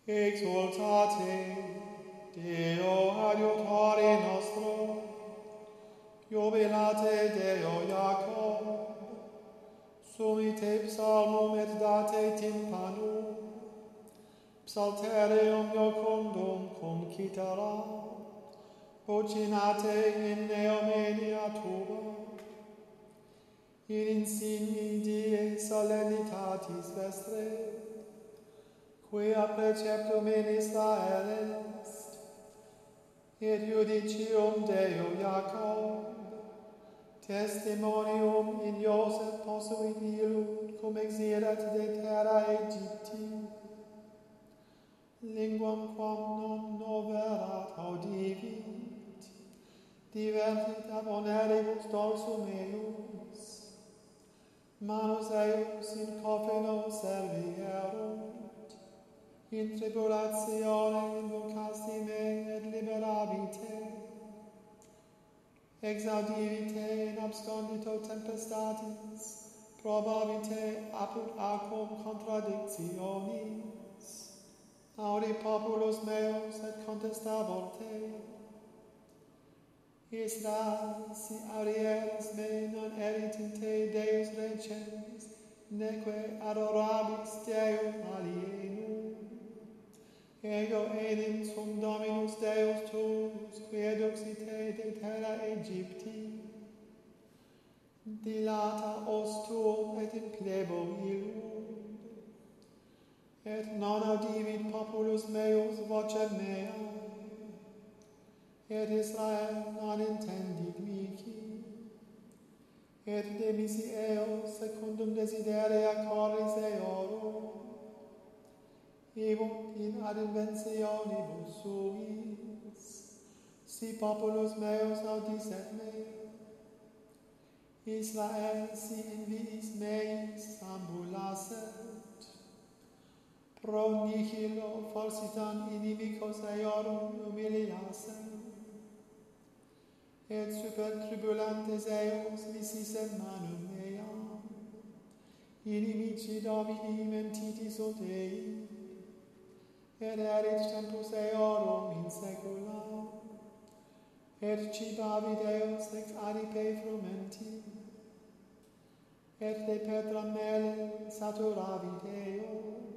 Exultate, Deo adiutore nostro, jubilate Deo Jacob, sumite psalmum et date tympanum, psalterium iocundum cum cithara, vocinate in neomenia tuba, in insigni die solemnitatis vestre, quia preceptum in Israel est, et judicium Deo Jacob, testimonium in Joseph posuit illud cum exirat de terra Egypti, linguam quam non noverat audivit, divertit ab oneribus dorsum eius, manus eius in coffino servierunt, in tribulatione invocasti me et liberabite, exaudivite in abscondito tempestatis, probabite apud aquam contradictionis, audi populus meus et contestabor te. Israel, si audieris me non erit in te Deus recens, neque adorabis Deum alienum. Ego enim sum Dominus Deus tuus, qui eduxite de terra Egypti. Dilata os tuum et in plebo illud, et non audivit populus meus vocem mea, et Israel non intendit mihi, et demisi eo secundum desideria corris eorum, ebunt in ad inventionibus suis, si populus meus audisset me, Israel si in viis meis ambulasset, pro nihilo falsitam inimicos eorum humiliasset, et super tribulantes eos visisset manum meam, inimici Domini mentiti sunt ei, et erit tempus eorum in saecula, et cibavit eos ex adipe frumenti, et de petra mele saturavit eo,